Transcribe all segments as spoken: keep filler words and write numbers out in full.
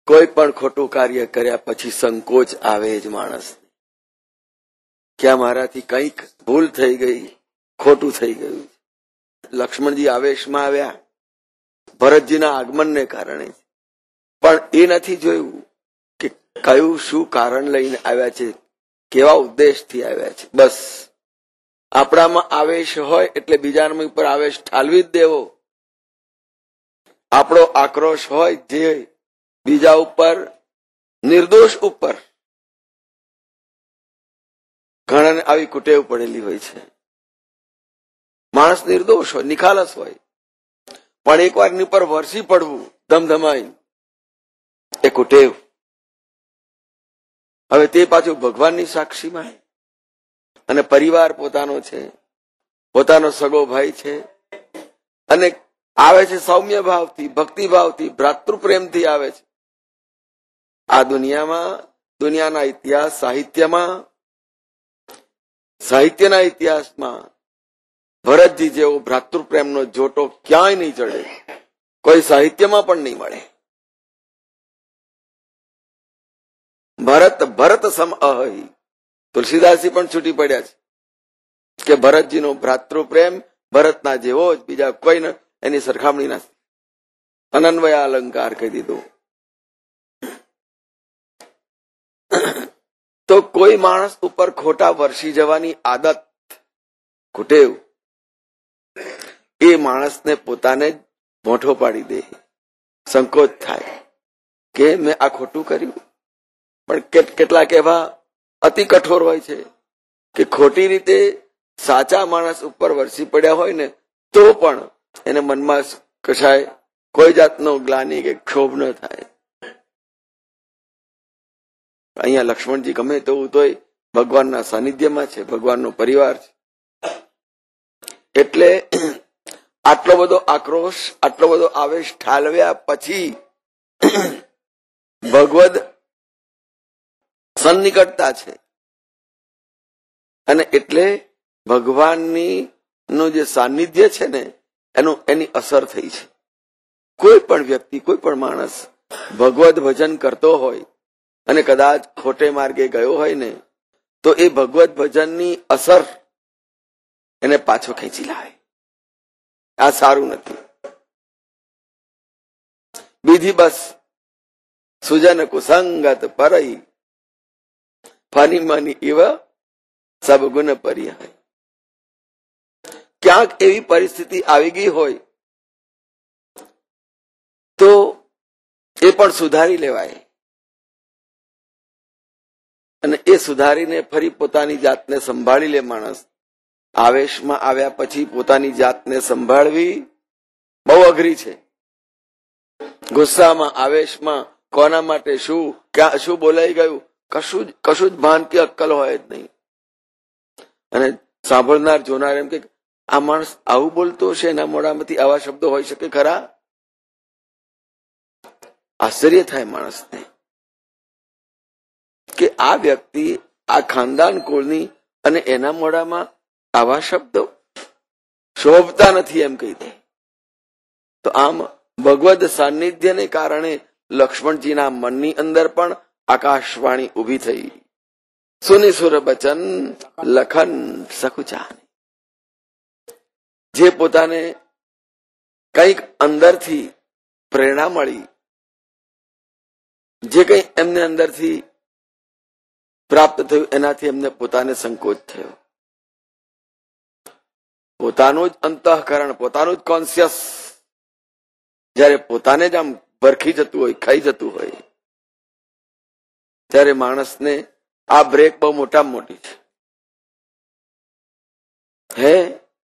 કોઈ પણ ખોટું કાર્ય કર્યા પછી સંકોચ આવે જ માણસ કે આ મારાથી કંઈક ભૂલ થઈ ગઈ, ખોટું થઈ ગયું. લક્ષ્મણજી આવેશમાં આવ્યા ભરતજીના આગમનને કારણે, પણ એ નથી જોયું કે કયું શું કારણ લઈને આવ્યા છે, કેવા ઉદ્દેશથી આવ્યા છે. બસ આપણામાં આવેશ હોય એટલે બીજાના ઉપર આવેશ ઠાલવી જ દેવો. આપણો આક્રોશ હોય જે બીજા ઉપર, નિર્દોષ ઉપર. ઘણાને આવી કુટેવ પડેલી હોય છે. માણસ નિર્દોષ હોય, નિખાલસ હોય, પણ એકવાર એની ઉપર વરસી પડવું ધમધમાઈ, એ કુટેવ. હવે તે પાછું ભગવાનની સાક્ષીમાં, અને પરિવાર પોતાનો છે, પોતાનો સગો ભાઈ છે, અને આવે છે સૌમ્ય ભાવથી, ભક્તિ ભાવથી, ભ્રાતૃપ્રેમથી આવે છે. આ દુનિયામાં, દુનિયાના ઇતિહાસ, સાહિત્યમાં, સાહિત્યના ઇતિહાસમાં ભરતજી જેવો ભ્રાતૃપ્રેમનો જોટો ક્યાંય નહીં ચડે, કોઈ સાહિત્યમાં પણ નહીં મળે. ભરત ભરત સમ અહી, તુલસીદાસજી પણ છૂટી પડ્યા છે કે ભરતજીનો ભ્રાતૃપ્રેમ ભરતના જેવો જ, બીજા કોઈ એની સરખામણી નથી. અનન્વય અલંકાર કહી દીધું. તો કોઈ માણસ ઉપર ખોટા વર્ષી જવાની આદત, કુટેવ, એ માણસને પોતાને જ મોઢો પાડી દે, સંકોચ થાય કે મેં આ ખોટું કર્યું. પણ કેટલાક એવા અતિ કઠોર હોય છે કે ખોટી રીતે સાચા માણસ ઉપર વરસી પડ્યા હોય ને તો પણ એને મનમાં કશાય કોઈ જાતનો ગ્લાનિ કે ક્ષોભ ન થાય. અહીંયા લક્ષ્મણજી ગમે તેવું તોય ભગવાનના સાનિધ્યમાં છે, ભગવાનનો પરિવાર છે. એટલે આટલો બધો આક્રોશ, આટલો બધો આવેશ ઠાલવ્યા પછી ભગવદ સન્નિકટતા છે, અને એટલે ભગવાનની નું જે સાનિધ્ય છે ને એનું એની અસર થઈ છે. કોઈ પણ વ્યક્તિ, કોઈ પણ માણસ ભગવદ ભજન કરતો હોય અને કદાચ ખોટે માર્ગે ગયો હોય ને તો એ ભગવદ ભજનની અસર એને પાછો ખેંચી લાવે. આ સારું નથી. બીજી બસ સુજન કુસંગત પરઈ ફની મની ઇવ સબ ગુણ પરિહાય. ક્યાંક એવી પરિસ્થિતિ આવી ગઈ હોય તો એ પણ સુધારી લેવાય, અને એ સુધારીને ફરી પોતાની જાતને સંભાળી લે માણસ. આવેશમાં આવ્યા પછી પોતાની જાતને સંભાળવી બહુ અઘરી છે. ગુસ્સામાં, આવેશમાં કોના માટે શું, ક્યાં શું બોલાઈ ગયું, કશું જ કશું જ ભાન કે અક્કલ હોય જ નહીં. અને સાંભળનાર, જોનાર એમ કે આ માણસ આવું બોલતો હશે, એના મોઢામાંથી આવા શબ્દો હોઈ શકે ખરા? આશ્ચર્ય થાય માણસને કે આ વ્યક્તિ આ ખાનદાન કુળની અને એના મોઢામાં આવા શબ્દો શોભતા નથી એમ કહી દે. તો આમ ભગવદ સાનિધ્યને કારણે લક્ષ્મણજીના મનની અંદર પણ આકાશવાણી ઉભી થઈ. સુની સુર બચન લખન સકુચાન. જે પોતાને કંઈક અંદરથી પ્રેરણા મળી, જે કંઈ એમને અંદરથી પ્રાપ્ત થયું એનાથી એમને પોતાને સંકોચ થયો. પોતાનું જ અંતઃકરણ, પોતાનું જ કોન્શિયસ જયારે પોતાને જ આમ ભરખી જતું હોય, ખાઈ જતું હોય, ત્યારે માણસને આ બ્રેક બહુ મોટામાં મોટી છે. હે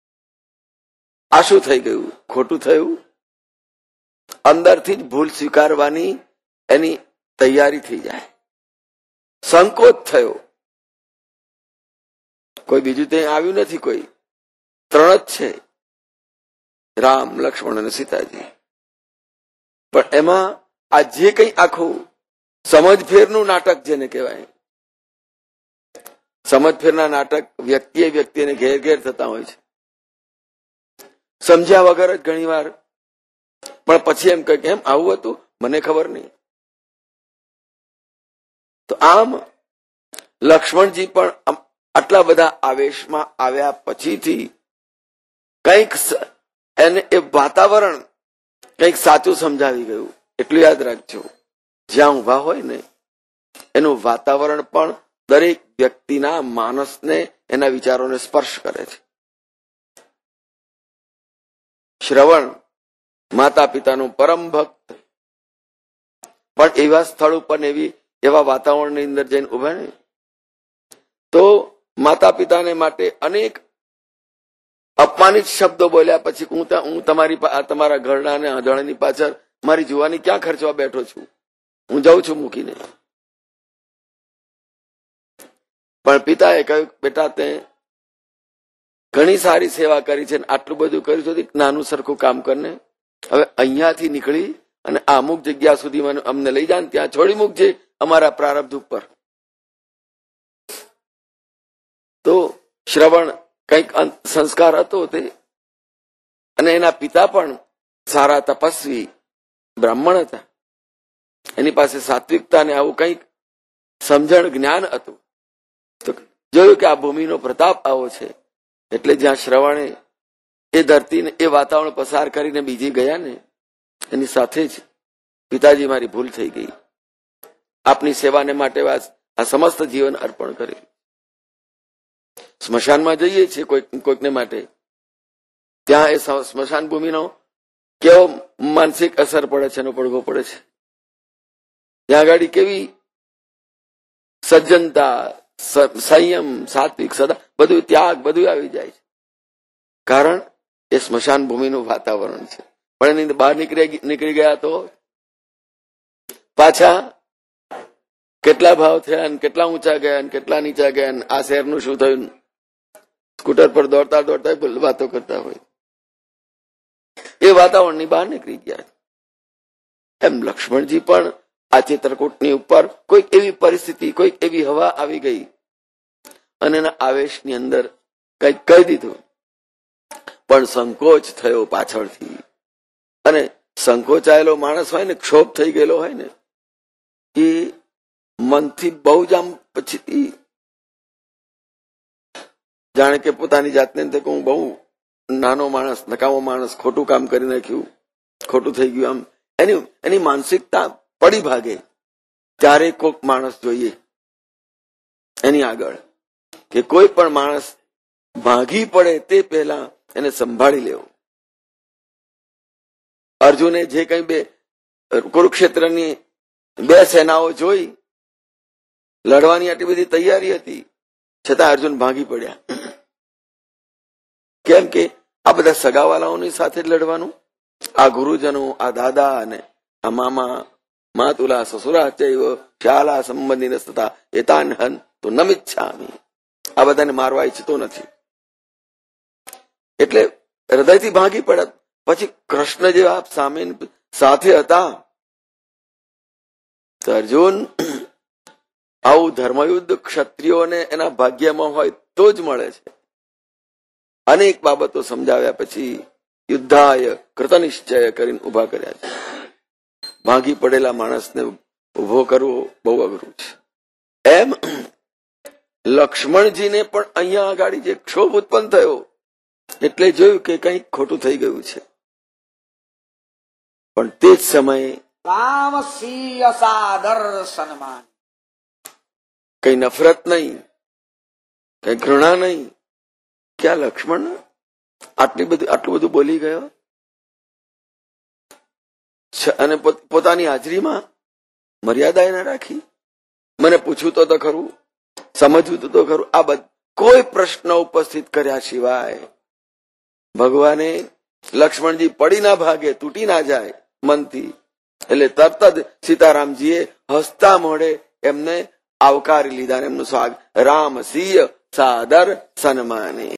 આ શું થઈ ગયું, ખોટું થયું. અંદરથી જ ભૂલ સ્વીકારવાની એની તૈયારી થઈ જાય. સંકોચ થયો. કોઈ બીજું ત્યાં આવ્યું નથી, કોઈ ત્રણ જ છે, રામ, લક્ષ્મણ અને સીતાજી. પણ એમાં આ જે કંઈ આખું સમજફેરનું નાટક જેને કહેવાય, સમજફેરના નાટક વ્યક્તિએ વ્યક્તિને ઘેર ઘેર થતા હોય છે. સમજ્યા વગર જ ઘણી વાર, પણ પછી એમ કહે કે એમ આવું હતું, મને ખબર નહીં. તો આમ લક્ષ્મણજી પણ આટલા બધા આવેશમાં આવ્યા પછીથી કંઈક એને એ વાતાવરણ કંઈક સાચું સમજાવી ગયું. એટલું યાદ રાખજો, જ્યાં ઉભા હોય ને એનું વાતાવરણ પણ દરેક વ્યક્તિના માનસને એના વિચારોને સ્પર્શ કરે છે. શ્રવણ માતા પિતાનું પરમ ભક્ત પણ એવા સ્થળ ઉપર એવી એવા વાતાવરણની અંદર જઈને ઉભા ને તો માતા પિતાને માટે અનેક અપમાનિત શબ્દો બોલ્યા પછી હું હું તમારી તમારા ઘરના અને આંધળાની પાછળ મારી જુવાની ક્યાં ખર્ચવા બેઠો છું, હું જાઉં છું મૂકીને. પણ પિતાએ કહ્યું, બેટા તે ઘણી સારી સેવા કરી છે, આટલું બધું કર્યું છે, નાનું સરખું કામ કરને, હવે અહીંયાથી નીકળી અને આ અમુક જગ્યા સુધી મને અમને લઈ જાય, ત્યાં છોડી મૂકજે અમારા પ્રારબ્ધ ઉપર. તો શ્રવણ કંઈક સંસ્કાર હતો તે, અને એના પિતા પણ સારા તપસ્વી બ્રાહ્મણ હતા, એની પાસે સાત્વિકતા ને આવું કંઈક સમજણ જ્ઞાન હતું. તો જોયું કે આ ભૂમિનો પ્રતાપ આવો છે, એટલે જ્યાં શ્રવણે એ ધરતીને એ વાતાવરણ પસાર કરીને બીજી ગયા ને એની સાથે જ પિતાજી મારી ભૂલ થઈ ગઈ, આપની સેવાને માટે આ સમસ્ત જીવન અર્પણ કર્યું. સ્મશાનમાં જઈએ છીએ કોઈક કોઈકને માટે, ત્યાં એ સ્મશાન ભૂમિનો કેવો માનસિક અસર પડે છે, એનો પડઘો પડે છે. ત્યાં આગળ કેવી સજ્જનતા, સંયમ, સાત્વિક, સદા બધું ત્યાગ બધું આવી જાય છે, કારણ એ સ્મશાન ભૂમિનું વાતાવરણ છે. પણ એની બહાર નીકળી નીકળી ગયા તો પાછા કેટલા ભાવ થયા, કેટલા ઊંચા ગયા, કેટલા નીચા ગયા, આ શહેરનું શું થયું, સ્કૂટર પર દોડતા દોડતા વાતો કરતા હોય, એ વાતાવરણની બહાર નીકળી ગયા. એમ લક્ષ્મણજી પણ આ ચિત્રકૂટની ઉપર કોઈક એવી પરિસ્થિતિ, કોઈક એવી હવા આવી ગઈ અને એના આવેશની અંદર કંઈક કહી દીધું, પણ સંકોચ થયો પાછળથી. અને સંકોચાયેલો માણસ હોય ને, ક્ષોભ થઈ ગયેલો હોય ને, એ મનથી બહુ જ આમ પછી જાણે કે પોતાની જાતને હું બહુ નાનો માણસ, નકામો માણસ, ખોટું કામ કરી નાખ્યું, ખોટું થઈ ગયું, આમ એની એની માનસિકતા પડી ભાગે. ત્યારે કોઈક માણસ જોઈએ એની આગળ કે કોઈ પણ માણસ ભાગી પડે તે પહેલા એને સંભાળી લેવો. અર્જુને જે કઈ બે કુરુક્ષેત્રની બે સેનાઓ જોઈ, લડવાની આટલી બધી તૈયારી હતી, છતાં અર્જુન ભાગી પડ્યા. કેમ કે આ બધા સગાવાલાઓની સાથે જ લડવાનું, આ ગુરુજનો, આ દાદા અને આ મામા, માતુલા, સસુરા ચૈવ શાલા સંબંધી તથા એતાન હન તો નમિચ્છામિ, આ બધાને મારવા ઈચ્છતો નથી. એટલે હૃદયથી ભાગી પડ્યા. પછી કૃષ્ણ જેવા સામે સાથે હતા તો અર્જુન આવું ધર્મયુદ્ધ ક્ષત્રિયોને એના ભાગ્યમાં હોય તો જ મળે છે. અનેક બાબતો સમજાવ્યા પછી યુદ્ધાય કૃતનિશ્ચય કરીને ઉભા કર્યા છે. ભાગી પડેલા માણસને ઉભો કરવો બહુ અઘરું છે. એમ લક્ષ્મણજીને પણ અહીંયા આગળ જે ક્ષોભ ઉત્પન્ન થયો એટલે જોયું કે કંઈક ખોટું થઈ ગયું છે. પણ તે જ સમયે કઈ નફરત નહીં, કઈ ઘૃણા નહીં, ક્યાં લક્ષ્મણ આટલી બધી આટલું બધું બોલી ગયો અને પોતાની હાજરીમાં મર્યાદા ના રાખી. મને પૂછવું તો ખરું, સમજવું તો ખરું, આ બધું કોઈ પ્રશ્ન ઉપસ્થિત કર્યા સિવાય ભગવાને લક્ષ્મણજી પડી ના ભાગે, તૂટી ના જાય મનથી, એટલે તરત જ સીતારામજીએ હસતા મોઢે એમને આવકારી લીધા, એમનું સ્વાગત રામ સિંહ સાદર સન્માને.